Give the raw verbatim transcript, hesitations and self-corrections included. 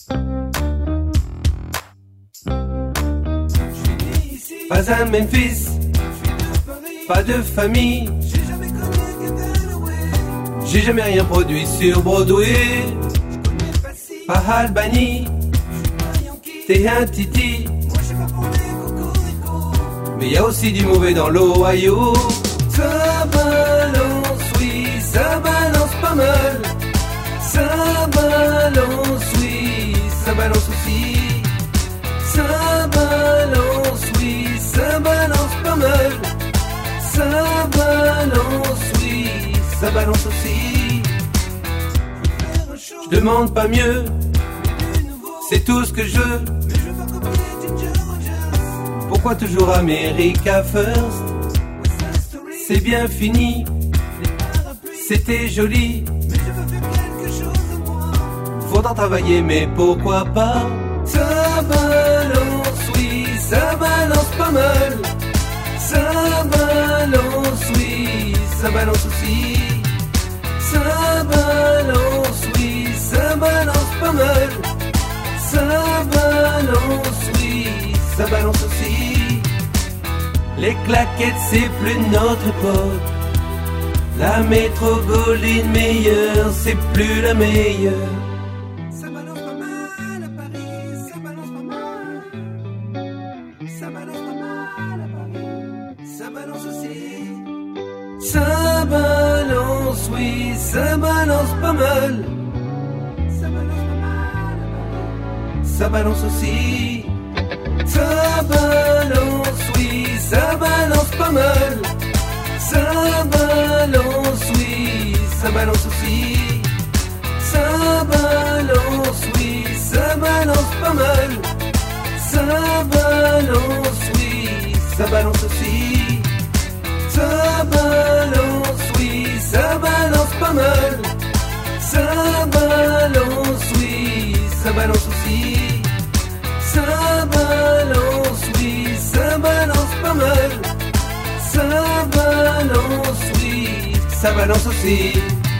Pas un Memphis, pas de famille. J'ai jamais rien produit sur Broadway. Pas Albany, t'es un titi. Mais y a aussi du mauvais dans l'Ohio. Ça balance, oui, ça balance pas mal. Ça balance, oui, ça balance aussi. Ça balance, oui, ça balance pas mal. Ça balance, oui, ça balance aussi. Je demande pas mieux, c'est tout ce que je veux. Pourquoi toujours America First? C'est bien fini, c'était joli. Faudra travailler, mais pourquoi pas? Ça balance, oui, ça balance pas mal. Ça balance, oui, ça balance aussi. Ça balance, oui, ça balance pas mal. Ça balance, oui, ça balance aussi. Les claquettes, c'est plus notre époque. La métrogoline meilleure, c'est plus la meilleure. Ça balance pas mal à Paris, ça balance pas mal. Ça balance pas mal à Paris, ça balance aussi. Ça balance, oui, ça balance pas mal. Ça balance pas mal à Paris, ça balance aussi. Ça balance, oui, ça balance pas mal. Ça balance, oui, ça balance aussi. Ça balance, oui, ça balance pas mal. Ça balance, oui, ça balance aussi. Ça balance, oui, ça balance pas mal. Ça balance, oui, ça balance aussi. Ça balance, oui, ça balance pas mal. Ça balance, oui, ça balance aussi.